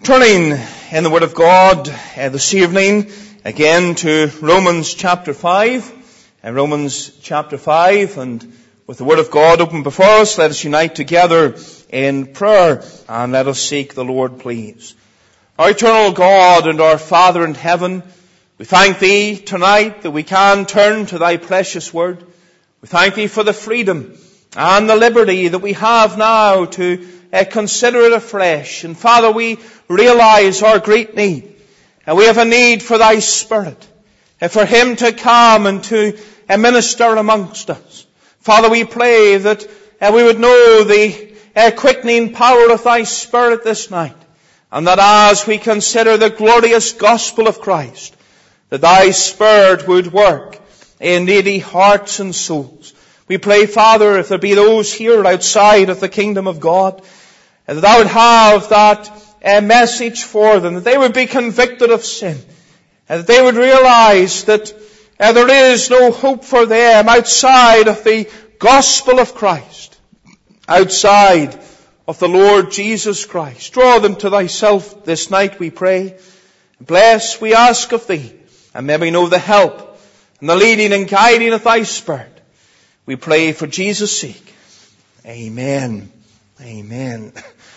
Turning in the Word of God this evening again to Romans chapter 5. Romans chapter 5, and with the Word of God open before us, let us unite together in prayer and let us seek the Lord, please. Our eternal God and our Father in heaven, we thank Thee tonight that we can turn to Thy precious Word. We thank Thee for the freedom and the liberty that we have now to consider it afresh. And Father, we realize our great need. And we have a need for Thy Spirit, for Him to come and to minister amongst us. Father, we pray that we would know the quickening power of Thy Spirit this night. And that as we consider the glorious gospel of Christ, that Thy Spirit would work in needy hearts and souls. We pray, Father, if there be those here outside of the kingdom of God, that Thou would have that message for them, that they would be convicted of sin, and that they would realize that there is no hope for them outside of the gospel of Christ, outside of the Lord Jesus Christ. Draw them to Thyself this night, we pray. Bless, we ask of Thee, and may we know the help and the leading and guiding of Thy Spirit. We pray for Jesus' sake. Amen. Amen.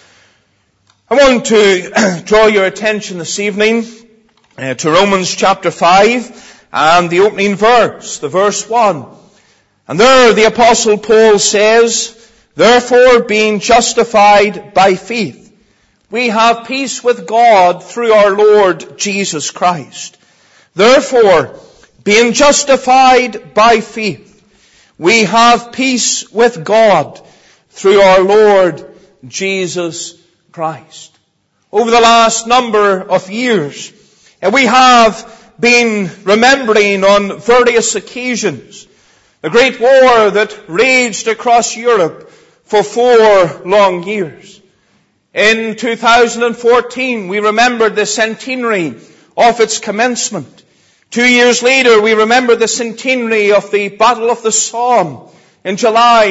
I want to draw your attention this evening to Romans chapter 5 and the opening verse, the verse 1. And there the Apostle Paul says, "Therefore, being justified by faith, we have peace with God through our Lord Jesus Christ." Therefore, being justified by faith, we have peace with God through our Lord Jesus Christ. Over the last number of years, we have been remembering on various occasions the great war that raged across Europe for 4 long years. In 2014, we remembered the centenary of its commencement. 2 years later, we remember the centenary of the Battle of the Somme in July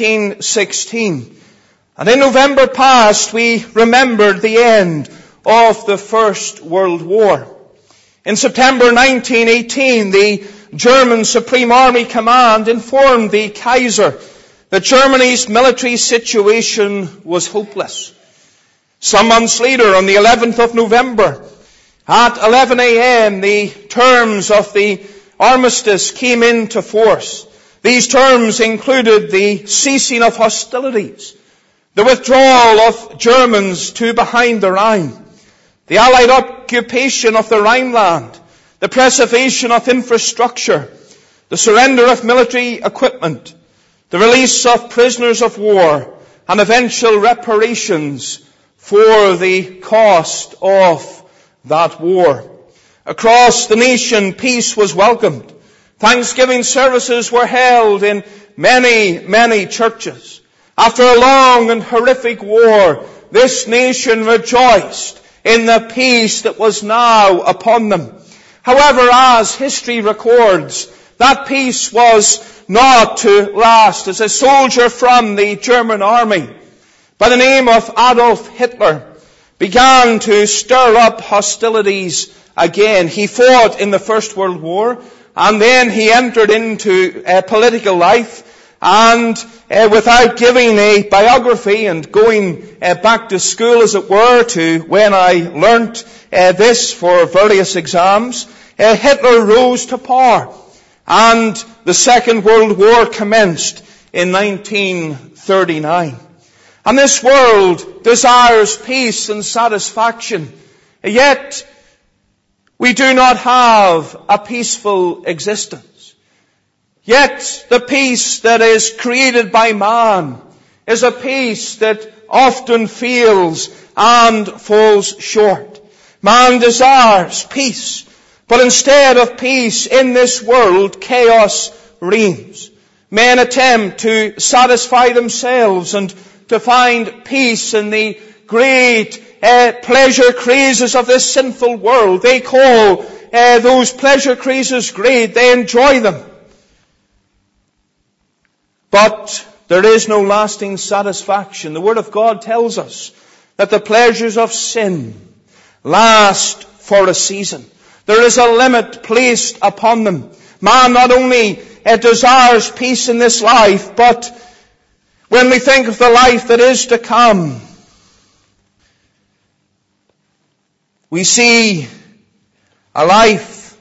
1916. And in November past, we remembered the end of the First World War. In September 1918, the German Supreme Army Command informed the Kaiser that Germany's military situation was hopeless. Some months later, on the 11th of November, at 11 a.m., the terms of the armistice came into force. These terms included the ceasing of hostilities, the withdrawal of Germans to behind the Rhine, the Allied occupation of the Rhineland, the preservation of infrastructure, the surrender of military equipment, the release of prisoners of war, and eventual reparations for the cost of that war. Across the nation, peace was welcomed. Thanksgiving services were held in many, many churches. After a long and horrific war, this nation rejoiced in the peace that was now upon them. However, as history records, that peace was not to last, as a soldier from the German army by the name of Adolf Hitler began to stir up hostilities again. He fought in the First World War, and then he entered into political life, and without giving a biography and going back to school, as it were, to when I learnt this for various exams, Hitler rose to power, and the Second World War commenced in 1939. And this world desires peace and satisfaction, yet we do not have a peaceful existence. Yet the peace that is created by man is a peace that often fails and falls short. Man desires peace, but instead of peace in this world, chaos reigns. Men attempt to satisfy themselves and to find peace in the great pleasure crazes of this sinful world. They call those pleasure crazes great. They enjoy them. But there is no lasting satisfaction. The Word of God tells us that the pleasures of sin last for a season. There is a limit placed upon them. Man not only desires peace in this life, but when we think of the life that is to come, we see a life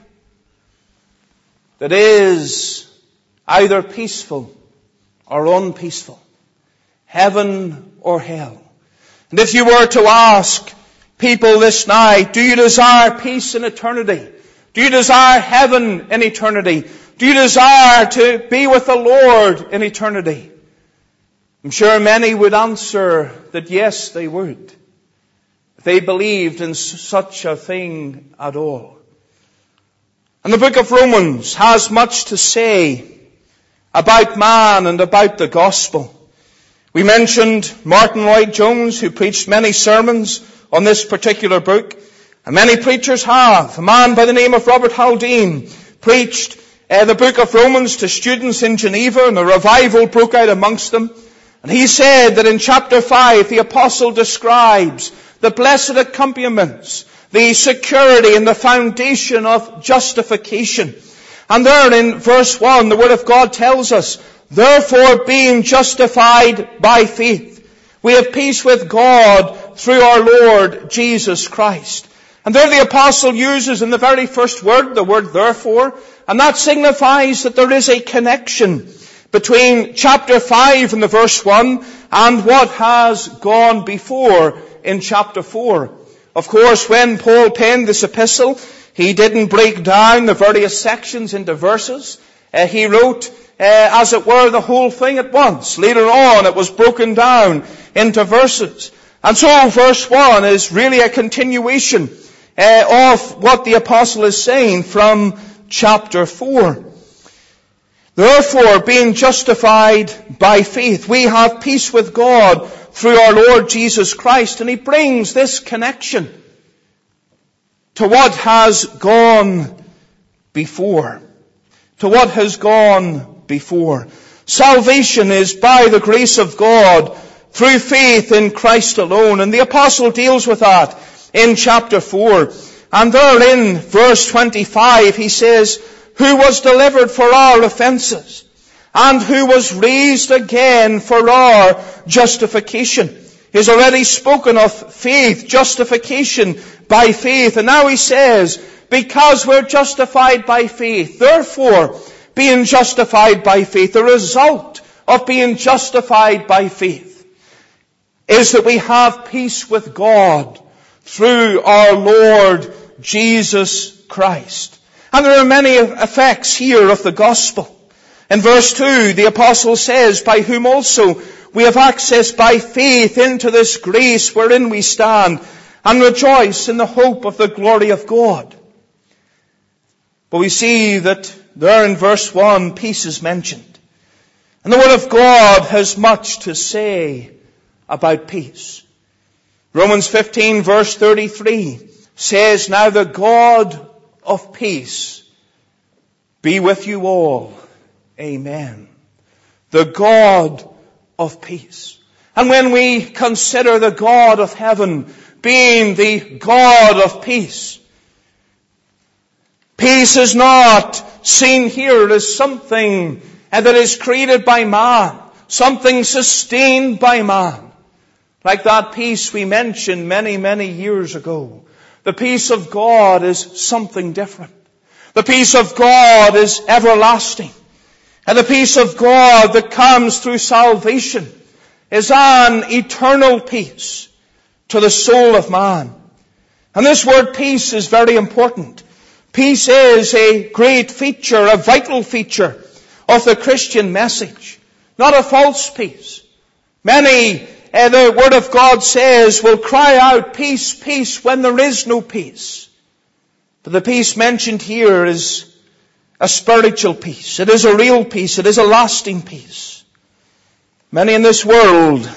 that is either peaceful or unpeaceful, heaven or hell. And if you were to ask people this night, do you desire peace in eternity? Do you desire heaven in eternity? Do you desire to be with the Lord in eternity? I'm sure many would answer that yes, they would, if they believed in such a thing at all. And the book of Romans has much to say about man and about the gospel. We mentioned Martin Lloyd-Jones, who preached many sermons on this particular book, and many preachers have. A man by the name of Robert Haldane preached the book of Romans to students in Geneva, and a revival broke out amongst them. And he said that in chapter 5, the apostle describes the blessed accompaniments, the security and the foundation of justification. And there in verse 1, the Word of God tells us, therefore, being justified by faith, we have peace with God through our Lord Jesus Christ. And there the apostle uses in the very first word, the word therefore, and that signifies that there is a connection between chapter 5 and the verse 1 and what has gone before in chapter 4. Of course, when Paul penned this epistle, he didn't break down the various sections into verses. He wrote, as it were, the whole thing at once. Later on, it was broken down into verses. And so verse 1 is really a continuation of what the apostle is saying from chapter 4. Therefore, being justified by faith, we have peace with God through our Lord Jesus Christ. And he brings this connection to what has gone before. To what has gone before. Salvation is by the grace of God through faith in Christ alone. And the apostle deals with that in chapter 4. And there in verse 25 he says, who was delivered for our offenses, and who was raised again for our justification. He's already spoken of faith, justification by faith. And now he says, because we're justified by faith, therefore, being justified by faith, the result of being justified by faith is that we have peace with God through our Lord Jesus Christ. And there are many effects here of the gospel. In verse 2, the apostle says, by whom also we have access by faith into this grace wherein we stand, and rejoice in the hope of the glory of God. But we see that there in verse 1, peace is mentioned. And the Word of God has much to say about peace. Romans 15 verse 33 says, now the God of peace be with you all. Amen. The God of peace. And when we consider the God of heaven being the God of peace, peace is not seen here as something that is created by man, something sustained by man. Like that peace we mentioned many, many years ago. The peace of God is something different. The peace of God is everlasting. And the peace of God that comes through salvation is an eternal peace to the soul of man. And this word peace is very important. Peace is a great feature, a vital feature of the Christian message. Not a false peace. Many, the Word of God says, will cry out, peace, peace, when there is no peace. But the peace mentioned here is a spiritual peace. It is a real peace. It is a lasting peace. Many in this world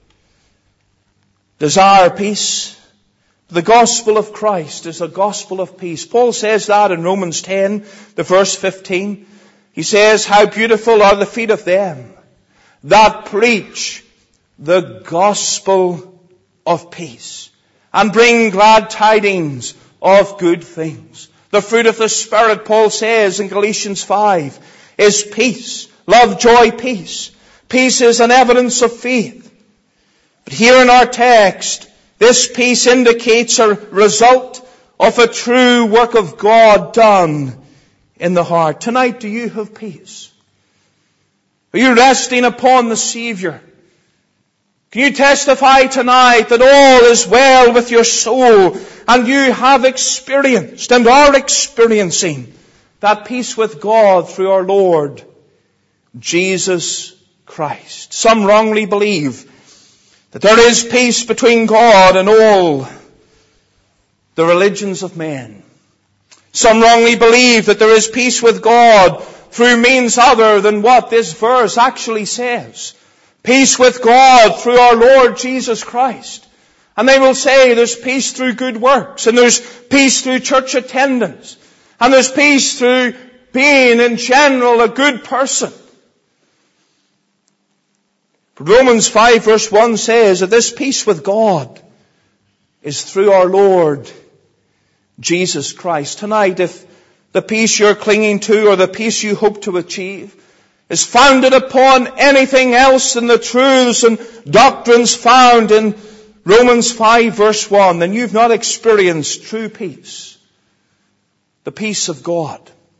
desire peace. The gospel of Christ is a gospel of peace. Paul says that in Romans 10, the verse 15. He says, how beautiful are the feet of them that preach the gospel of peace. and bring glad tidings of good things. The fruit of the Spirit, Paul says in Galatians 5, is peace, love, joy, peace. Peace is an evidence of faith. But here in our text, this peace indicates a result of a true work of God done in the heart. Tonight, do you have peace? Are you resting upon the Savior? Can you testify tonight that all is well with your soul and you have experienced and are experiencing that peace with God through our Lord Jesus Christ? Some wrongly believe that there is peace between God and all the religions of men. Some wrongly believe that there is peace with God through means other than what this verse actually says. Peace with God through our Lord Jesus Christ. And they will say there's peace through good works, and there's peace through church attendance, and there's peace through being in general a good person. But Romans 5 verse 1 says that this peace with God is through our Lord Jesus Christ. Tonight, if the peace you're clinging to or the peace you hope to achieve is founded upon anything else than the truths and doctrines found in Romans 5 verse 1, then you've not experienced true peace. The peace of God.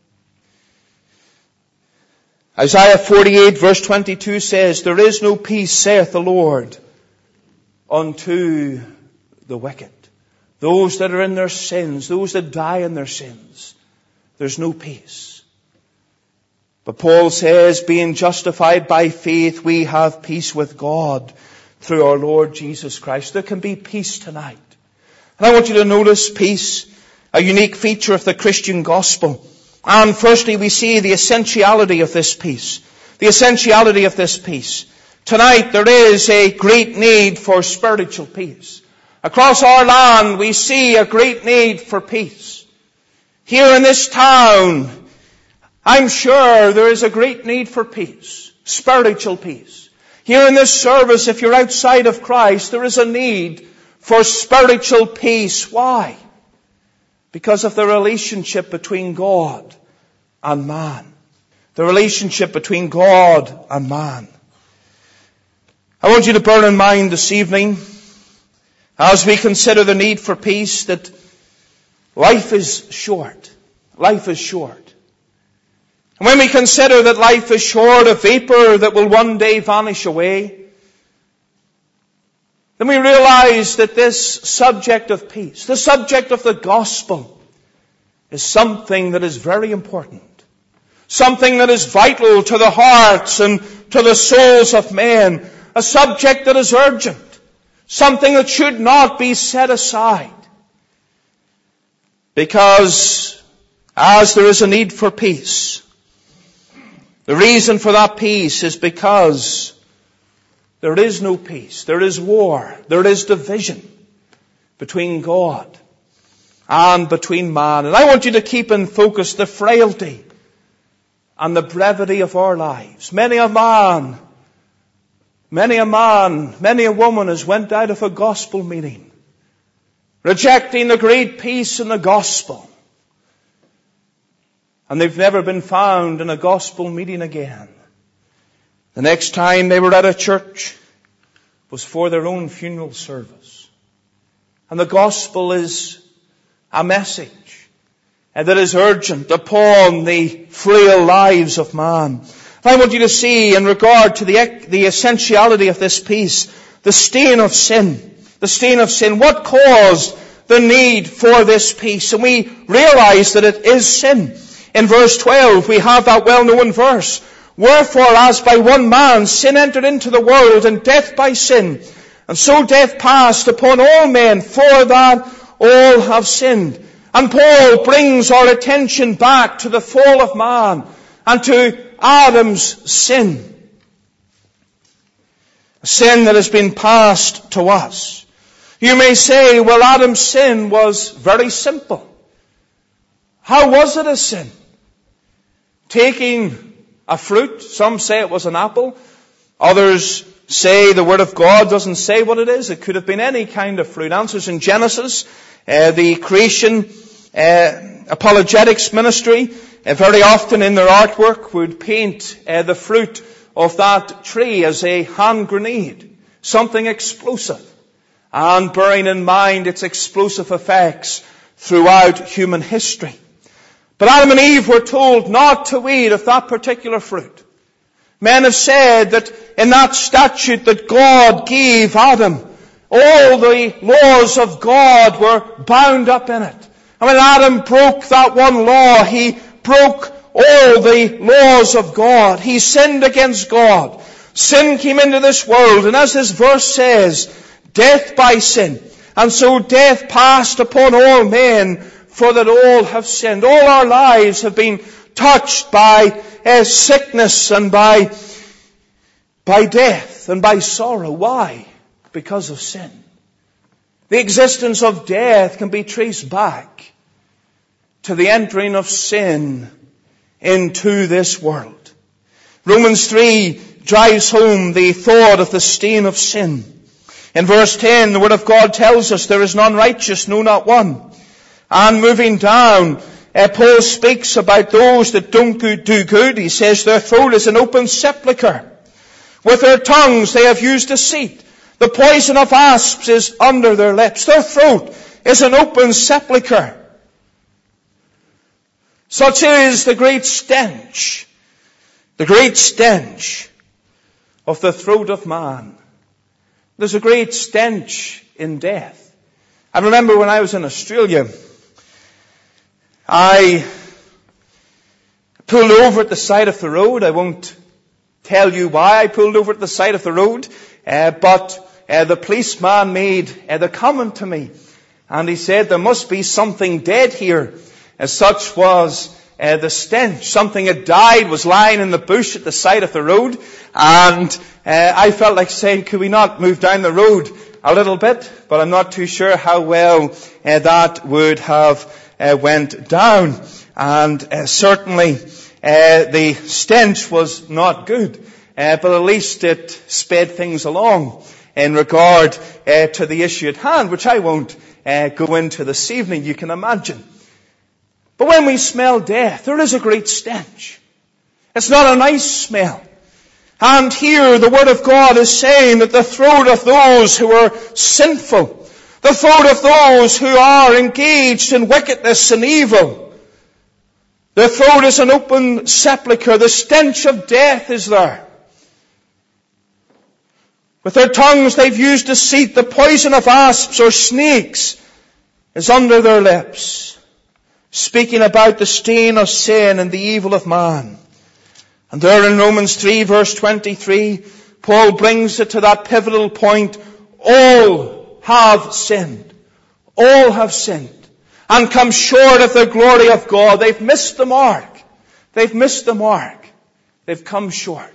Isaiah 48 verse 22 says, there is no peace, saith the Lord, unto the wicked. Those that are in their sins, those that die in their sins, there's no peace. But Paul says, being justified by faith, we have peace with God through our Lord Jesus Christ. There can be peace tonight. And I want you to notice peace, a unique feature of the Christian gospel. And firstly, we see the essentiality of this peace. The essentiality of this peace. Tonight, there is a great need for spiritual peace. Across our land, we see a great need for peace. Here in this town, I'm sure there is a great need for peace, spiritual peace. Here in this service, if you're outside of Christ, there is a need for spiritual peace. Why? Because of the relationship between God and man. The relationship between God and man. I want you to bear in mind this evening, as we consider the need for peace, that life is short. Life is short. And when we consider that life is short, a vapor that will one day vanish away, then we realize that this subject of peace, the subject of the gospel, is something that is very important. Something that is vital to the hearts and to the souls of men. A subject that is urgent. Something that should not be set aside. Because as there is a need for peace, the reason for that peace is because there is no peace. There is war. There is division between God and between man. And I want you to keep in focus the frailty and the brevity of our lives. Many a woman has went out of a gospel meeting, rejecting the great peace in the gospel. And they've never been found in a gospel meeting again. The next time they were at a church was for their own funeral service. And the gospel is a message that is urgent upon the frail lives of man. I want you to see, in regard to the essentiality of this peace, the stain of sin. The stain of sin. What caused the need for this peace? And we realize that it is sin. In verse 12, we have that well-known verse. Wherefore, as by one man sin entered into the world, and death by sin, and so death passed upon all men, for that all have sinned. And Paul brings our attention back to the fall of man, and to Adam's sin. A sin that has been passed to us. You may say, well, Adam's sin was very simple. How was it a sin? Taking a fruit, some say it was an apple, Others say the Word of God doesn't say what it is. It could have been any kind of fruit. Answers in Genesis, the creation apologetics ministry, very often in their artwork would paint the fruit of that tree as a hand grenade, something explosive, and bearing in mind its explosive effects throughout human history. But Adam and Eve were told not to eat of that particular fruit. Men have said that in that statute that God gave Adam, all the laws of God were bound up in it. And when Adam broke that one law, he broke all the laws of God. He sinned against God. Sin came into this world, and as this verse says, death by sin. And so death passed upon all men, for that all have sinned. All our lives have been touched by sickness and by death and by sorrow. Why? Because of sin. The existence of death can be traced back to the entering of sin into this world. Romans 3 drives home the thought of the stain of sin. In verse 10, the Word of God tells us there is none righteous, no, not one. And moving down, Paul speaks about those that don't do good. He says their throat is an open sepulchre. With their tongues they have used deceit. The poison of asps is under their lips. Their throat is an open sepulchre. Such is the great stench of the throat of man. There's a great stench in death. I remember when I was in Australia, I pulled over at the side of the road. I won't tell you why I pulled over at the side of the road, but the policeman made the comment to me, and he said there must be something dead here. As such was the stench. Something had died, was lying in the bush at the side of the road, and I felt like saying, could we not move down the road a little bit? But I'm not too sure how well that would have went down. And certainly the stench was not good, but at least it sped things along in regard to the issue at hand, which I won't go into this evening, you can imagine. But when we smell death, there is a great stench. It's not a nice smell. And here the Word of God is saying that the throat of those who are sinful, the throat of those who are engaged in wickedness and evil, their throat is an open sepulchre. The stench of death is there. With their tongues they've used deceit. The poison of asps or snakes is under their lips. Speaking about the stain of sin and the evil of man. And there in Romans 3 verse 23, Paul brings it to that pivotal point. All have sinned. All have sinned. And come short of the glory of God. They've missed the mark. They've missed the mark. They've come short.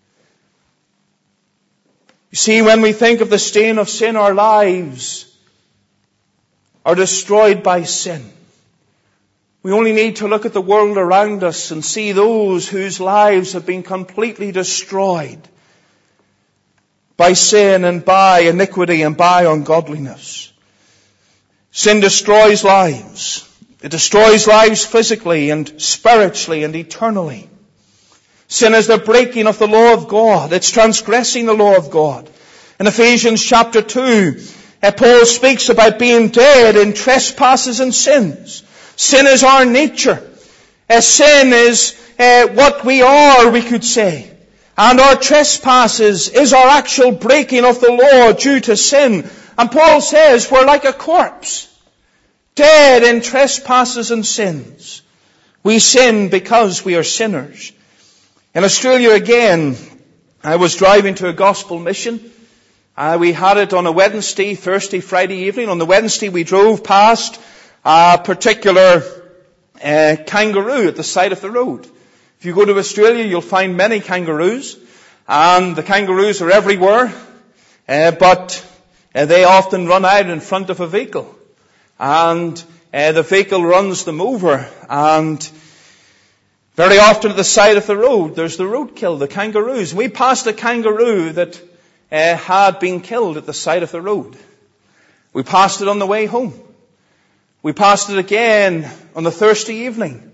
You see, when we think of the stain of sin, our lives are destroyed by sin. We only need to look at the world around us and see those whose lives have been completely destroyed by sin and by iniquity and by ungodliness. Sin destroys lives. It destroys lives physically and spiritually and eternally. Sin is the breaking of the law of God. It's transgressing the law of God. In Ephesians chapter 2, Paul speaks about being dead in trespasses and sins. Sin is our nature. Sin is what we are, we could say. And our trespasses is our actual breaking of the law due to sin. And Paul says we're like a corpse, dead in trespasses and sins. We sin because we are sinners. In Australia again, I was driving to a gospel mission. We had it on a Wednesday, Thursday, Friday evening. On the Wednesday we drove past a particular kangaroo at the side of the road. If you go to Australia, you'll find many kangaroos, and the kangaroos are everywhere, but they often run out in front of a vehicle, and the vehicle runs them over, and Very often at the side of the road, there's the roadkill, the kangaroos. We passed a kangaroo that had been killed at the side of the road. We passed it on the way home. We passed it again on the Thursday evening.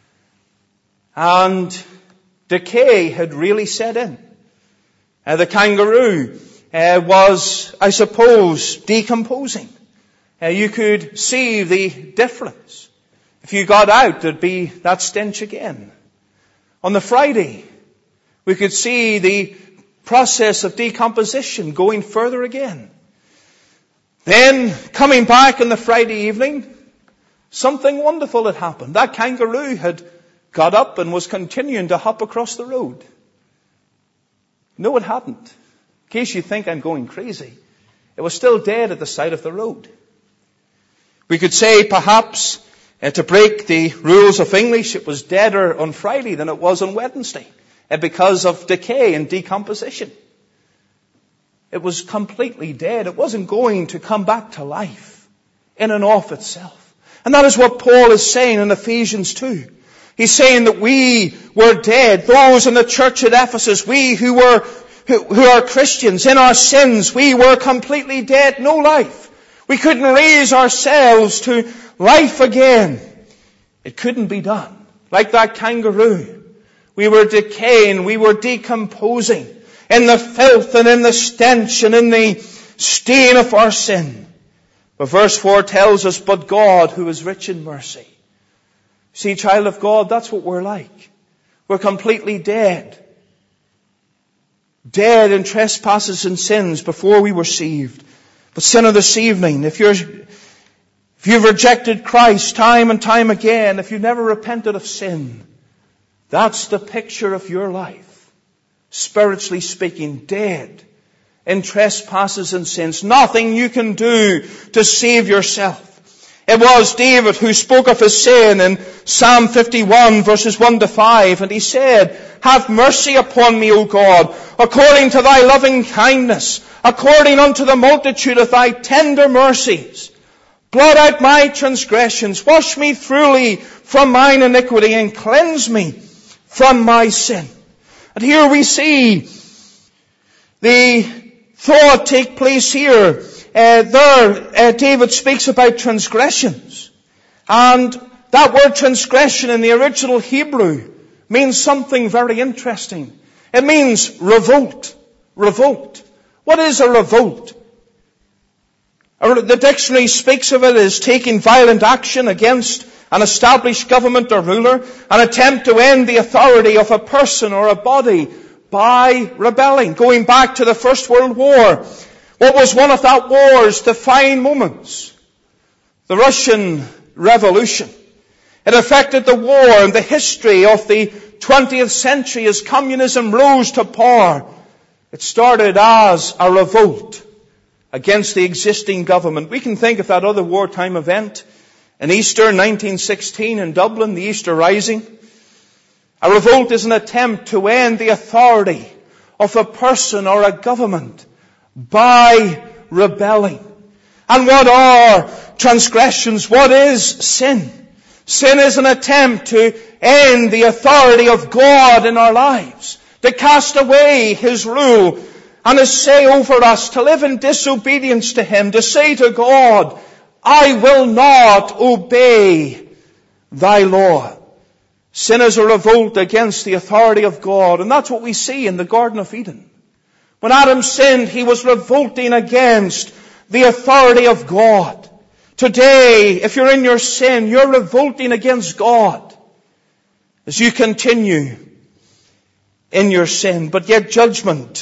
And decay had really set in. The kangaroo was, I suppose, decomposing. You could see the difference. If you got out, there'd be that stench again. On the Friday, we could see the process of decomposition going further again. Then, coming back on the Friday evening, something wonderful had happened. That kangaroo had got up and was continuing to hop across the road. No, it hadn't. In case you think I'm going crazy, it was still dead at the side of the road. We could say, perhaps, to break the rules of English, it was deader on Friday than it was on Wednesday, because of decay and decomposition. It was completely dead. It wasn't going to come back to life in and of itself. And that is what Paul is saying in Ephesians 2. He's saying that we were dead. Those in the church at Ephesus, we who are Christians in our sins, we were completely dead, no life. We couldn't raise ourselves to life again. It couldn't be done. Like that kangaroo, we were decaying, we were decomposing in the filth and in the stench and in the stain of our sin. But verse 4 tells us, but God, who is rich in mercy. See, child of God, that's what we're like. We're completely dead. Dead in trespasses and sins before we were saved. But sinner, this evening, if you've rejected Christ time and time again, if you've never repented of sin, that's the picture of your life. Spiritually speaking, dead in trespasses and sins. Nothing you can do to save yourself. It was David who spoke of his sin in Psalm 51 verses 1 to 5. And he said, have mercy upon me, O God, according to thy loving kindness, according unto the multitude of thy tender mercies. Blot out my transgressions, wash me thoroughly from mine iniquity, and cleanse me from my sin. And here we see the thought take place here. David speaks about transgressions. And that word transgression in the original Hebrew means something very interesting. It means revolt. Revolt. What is a revolt? The dictionary speaks of it as taking violent action against an established government or ruler, an attempt to end the authority of a person or a body by rebelling. Going back to the First World War, what was one of that war's defining moments? The Russian Revolution. It affected the war and the history of the 20th century as communism rose to power. It started as a revolt against the existing government. We can think of that other wartime event in Easter 1916 in Dublin, the Easter Rising. A revolt is an attempt to end the authority of a person or a government by rebelling. And what are transgressions? What is sin? Sin is an attempt to end the authority of God in our lives, to cast away His rule and His say over us, to live in disobedience to Him, to say to God, I will not obey thy law. Sin is a revolt against the authority of God, and that's what we see in the Garden of Eden. When Adam sinned, he was revolting against the authority of God. Today, if you're in your sin, you're revolting against God as you continue in your sin. But yet judgment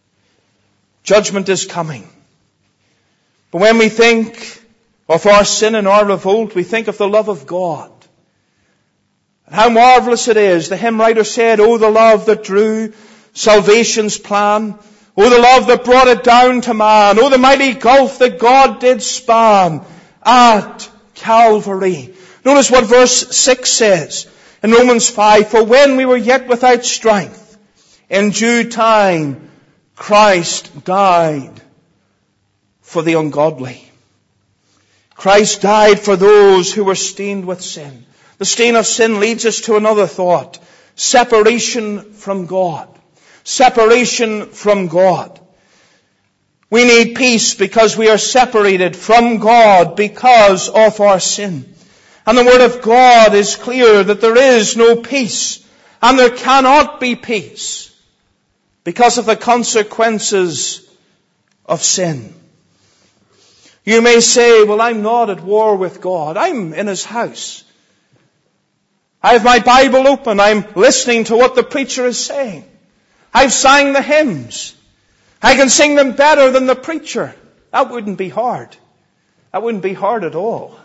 is coming. But when we think of our sin and our revolt, we think of the love of God. And how marvelous it is. The hymn writer said, oh, the love that drew salvation's plan. Oh, the love that brought it down to man. Oh, the mighty gulf that God did span at Calvary. Notice what verse 6 says in Romans 5. For when we were yet without strength, in due time, Christ died for the ungodly. Christ died for those who were stained with sin. The stain of sin leads us to another thought. Separation from God. Separation from God. We need peace because we are separated from God because of our sin. And the Word of God is clear that there is no peace and there cannot be peace because of the consequences of sin. You may say, well, I'm not at war with God. I'm in His house. I have my Bible open. I'm listening to what the preacher is saying. I've sang the hymns. I can sing them better than the preacher. That wouldn't be hard. That wouldn't be hard at all.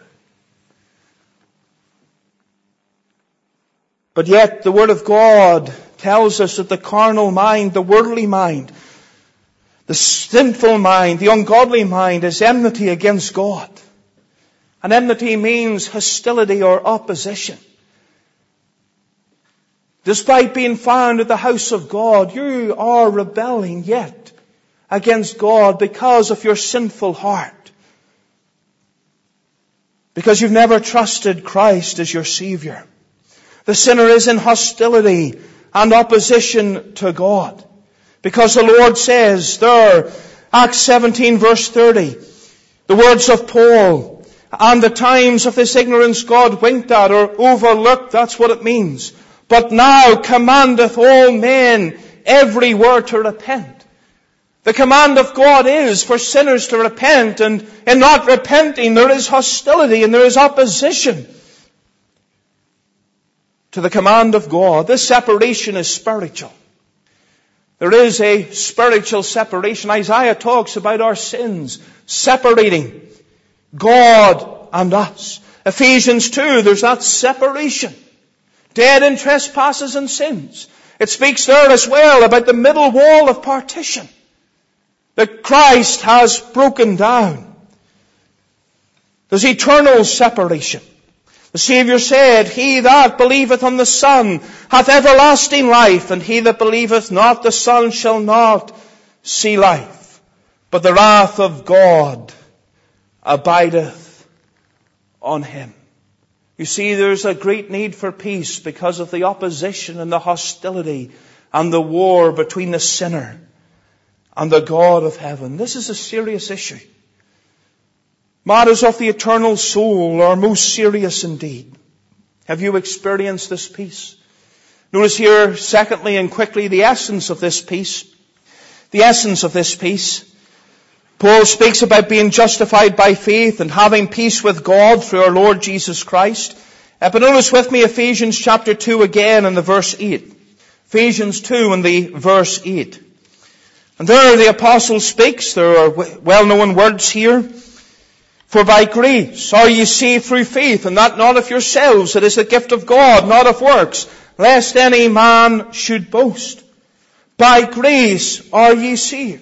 But yet the Word of God tells us that the carnal mind, the worldly mind, the sinful mind, the ungodly mind is enmity against God. And enmity means hostility or opposition. Despite being found at the house of God, you are rebelling yet against God because of your sinful heart. Because you've never trusted Christ as your Savior. The sinner is in hostility and opposition to God. Because the Lord says there, Acts 17 verse 30, the words of Paul, and the times of this ignorance God winked at or overlooked, that's what it means. But now commandeth all men everywhere to repent. The command of God is for sinners to repent, and in not repenting there is hostility and there is opposition to the command of God. This separation is spiritual. There is a spiritual separation. Isaiah talks about our sins separating God and us. Ephesians 2, there's that separation. Dead in trespasses and sins. It speaks there as well about the middle wall of partition that Christ has broken down. There's eternal separation. The Saviour said, He that believeth on the Son hath everlasting life, and he that believeth not the Son shall not see life. But the wrath of God abideth on him. You see, there's a great need for peace because of the opposition and the hostility and the war between the sinner and the God of heaven. This is a serious issue. Matters of the eternal soul are most serious indeed. Have you experienced this peace? Notice here, secondly and quickly, the essence of this peace. The essence of this peace. Paul speaks about being justified by faith and having peace with God through our Lord Jesus Christ. But notice with me Ephesians chapter 2 again in the verse 8. Ephesians 2 and the verse 8. And there the apostle speaks. There are well-known words here. For by grace are ye saved through faith, and that not of yourselves. It is the gift of God, not of works, lest any man should boast. By grace are ye saved.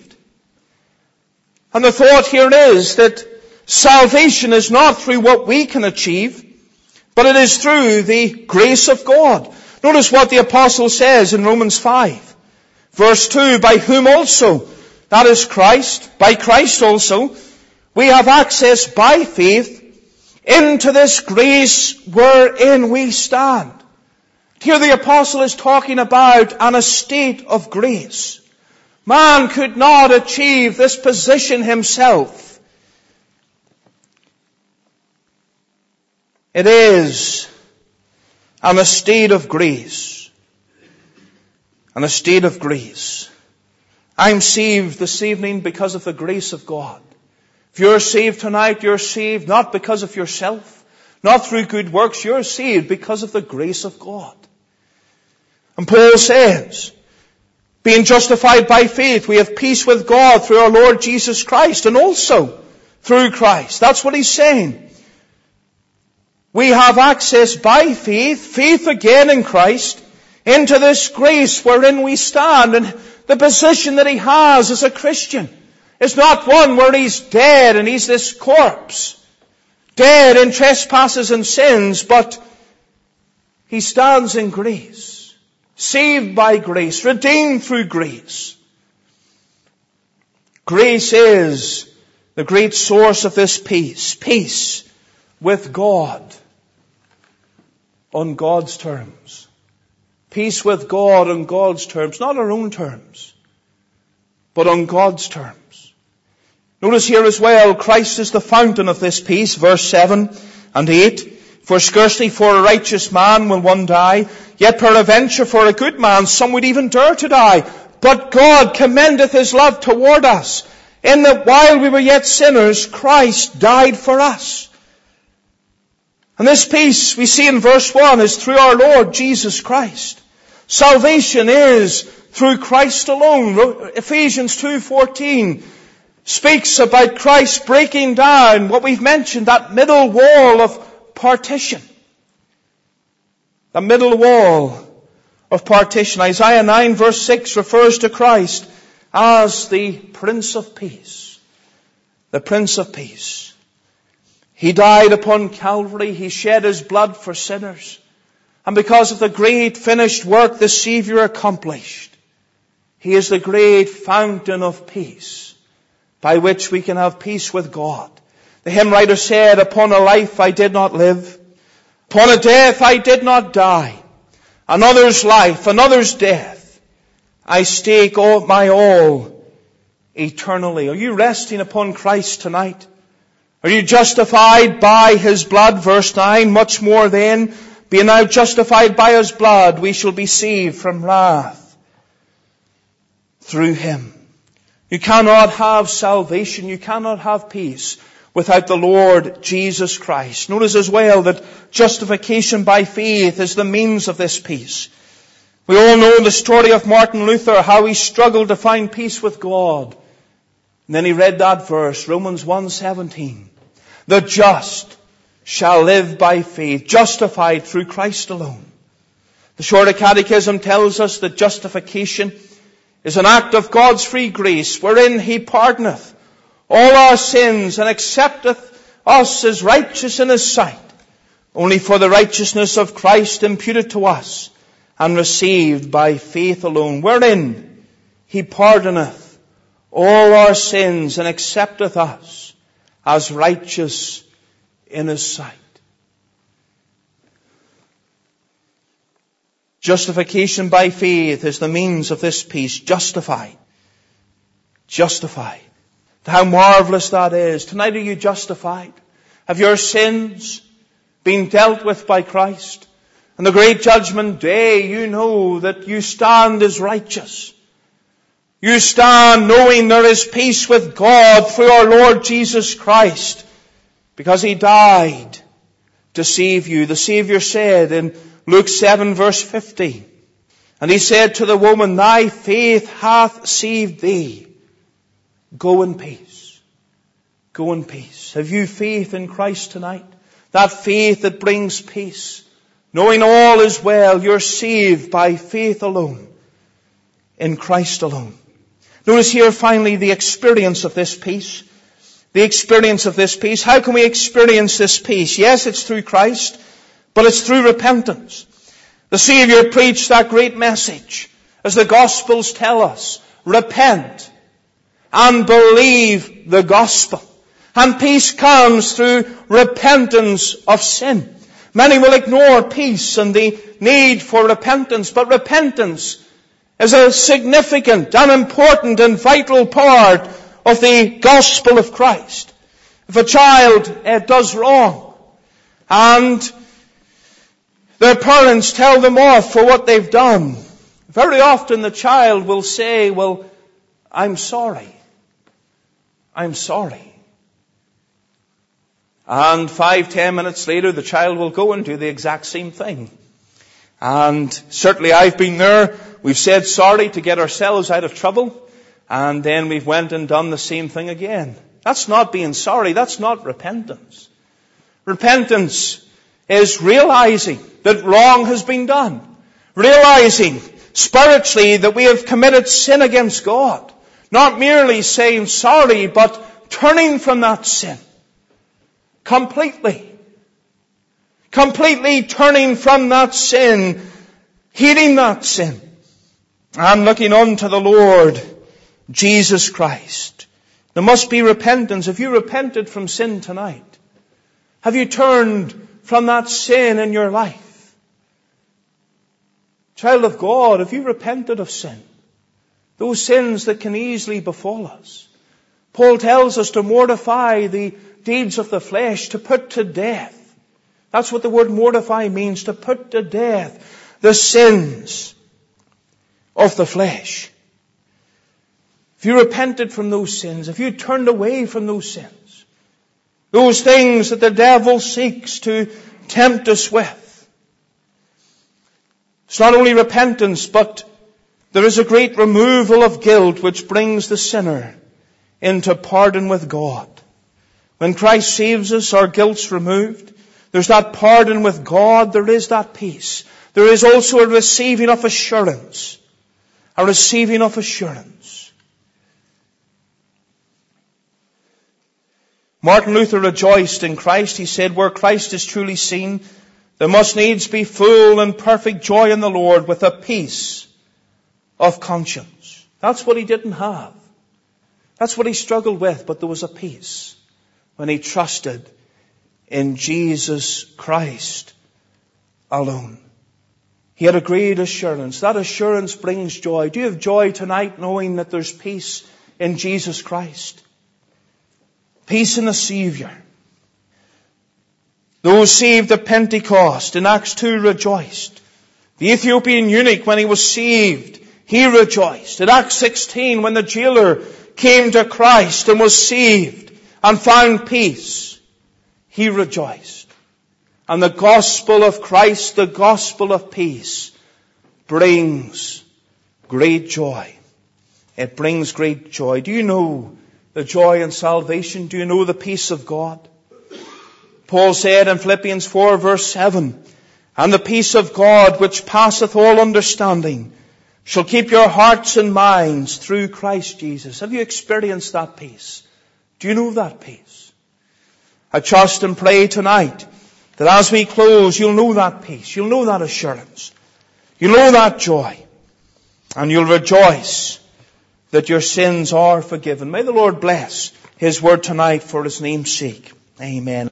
And the thought here is that salvation is not through what we can achieve, but it is through the grace of God. Notice what the apostle says in Romans 5. Verse 2, by whom also, that is Christ, by Christ also, we have access by faith into this grace wherein we stand. Here the apostle is talking about an estate of grace. Man could not achieve this position himself. It is an estate of grace. An estate of grace. I'm saved this evening because of the grace of God. If you're saved tonight, you're saved not because of yourself, not through good works. You're saved because of the grace of God. And Paul says, being justified by faith, we have peace with God through our Lord Jesus Christ, and also through Christ. That's what he's saying. We have access by faith again in Christ, into this grace wherein we stand. And the position that he has as a Christian is not one where he's dead and he's this corpse, dead in trespasses and sins, but he stands in grace. Saved by grace, redeemed through grace. Grace is the great source of this peace. Peace with God. on God's terms. Peace with God on God's terms, not our own terms, but on God's terms. Notice here as well, Christ is the fountain of this peace, verse 7 and 8. For scarcely for a righteous man will one die, yet peradventure for a good man some would even dare to die. But God commendeth his love toward us, in that while we were yet sinners, Christ died for us. And this peace we see in verse 1 is through our Lord Jesus Christ. Salvation is through Christ alone. Ephesians 2:14 speaks about Christ breaking down what we've mentioned, that middle wall of partition. The middle wall of partition. Isaiah 9 verse 6 refers to Christ as the Prince of Peace. The Prince of Peace. He died upon Calvary. He shed his blood for sinners. And because of the great finished work the Savior accomplished, he is the great fountain of peace by which we can have peace with God. The hymn writer said, upon a life I did not live, upon a death I did not die, another's life, another's death, I stake all my all eternally. Are you resting upon Christ tonight? Are you justified by his blood? Verse 9, much more then, being now justified by his blood, we shall be saved from wrath through him. You cannot have salvation, you cannot have peace without the Lord Jesus Christ. Notice as well that justification by faith is the means of this peace. We all know the story of Martin Luther, how he struggled to find peace with God. And then he read that verse, Romans 1:17. The just shall live by faith, justified through Christ alone. The Shorter Catechism tells us that justification is an act of God's free grace, wherein he pardoneth all our sins and accepteth us as righteous in his sight, only for the righteousness of Christ imputed to us and received by faith alone, wherein he pardoneth all our sins and accepteth us as righteous in his sight. Justification by faith is the means of this peace. Justified. Justified. How marvelous that is. Tonight are you justified? Have your sins been dealt with by Christ? On the great judgment day, you know that you stand as righteous. You stand knowing there is peace with God through our Lord Jesus Christ, because he died to save you. The Savior said in Luke 7 verse 50, and he said to the woman, thy faith hath saved thee. Go in peace. Go in peace. Have you faith in Christ tonight? That faith that brings peace. Knowing all is well, you're saved by faith alone. In Christ alone. Notice here finally the experience of this peace. The experience of this peace. How can we experience this peace? Yes, it's through Christ, but it's through repentance. The Savior preached that great message, as the Gospels tell us. Repent and believe the gospel. And peace comes through repentance of sin. Many will ignore peace and the need for repentance, but repentance is a significant and important and vital part of the gospel of Christ. If a child does wrong and their parents tell them off for what they've done, very often the child will say, well, I'm sorry. I'm sorry. And 5-10 minutes later, the child will go and do the exact same thing. And certainly I've been there. We've said sorry to get ourselves out of trouble. And then we've went and done the same thing again. That's not being sorry. That's not repentance. Repentance is realizing that wrong has been done. Realizing spiritually that we have committed sin against God. Not merely saying sorry, but turning from that sin. Completely. Completely turning from that sin. Hating that sin. And looking unto the Lord Jesus Christ. There must be repentance. Have you repented from sin tonight? Have you turned from that sin in your life? Child of God, have you repented of sin? Those sins that can easily befall us. Paul tells us to mortify the deeds of the flesh, to put to death. That's what the word mortify means, to put to death the sins of the flesh. If you repented from those sins, if you turned away from those sins, those things that the devil seeks to tempt us with, it's not only repentance, but there is a great removal of guilt which brings the sinner into pardon with God. When Christ saves us, our guilt's removed. There's that pardon with God. There is that peace. There is also a receiving of assurance. A receiving of assurance. Martin Luther rejoiced in Christ. He said, where Christ is truly seen, there must needs be full and perfect joy in the Lord with a peace of conscience. That's what he didn't have. That's what he struggled with, but there was a peace when he trusted in Jesus Christ alone. He had a great assurance. That assurance brings joy. Do you have joy tonight knowing that there's peace in Jesus Christ? Peace in the Savior. Those saved at Pentecost in Acts 2 rejoiced. The Ethiopian eunuch, when he was saved, he rejoiced. In Acts 16, when the jailer came to Christ and was saved and found peace, he rejoiced. And the gospel of Christ, the gospel of peace, brings great joy. It brings great joy. Do you know the joy in salvation? Do you know the peace of God? Paul said in Philippians 4 verse 7, and the peace of God which passeth all understanding shall keep your hearts and minds through Christ Jesus. Have you experienced that peace? Do you know that peace? I trust and pray tonight that as we close, you'll know that peace. You'll know that assurance. You'll know that joy. And you'll rejoice that your sins are forgiven. May the Lord bless His word tonight for His name's sake. Amen.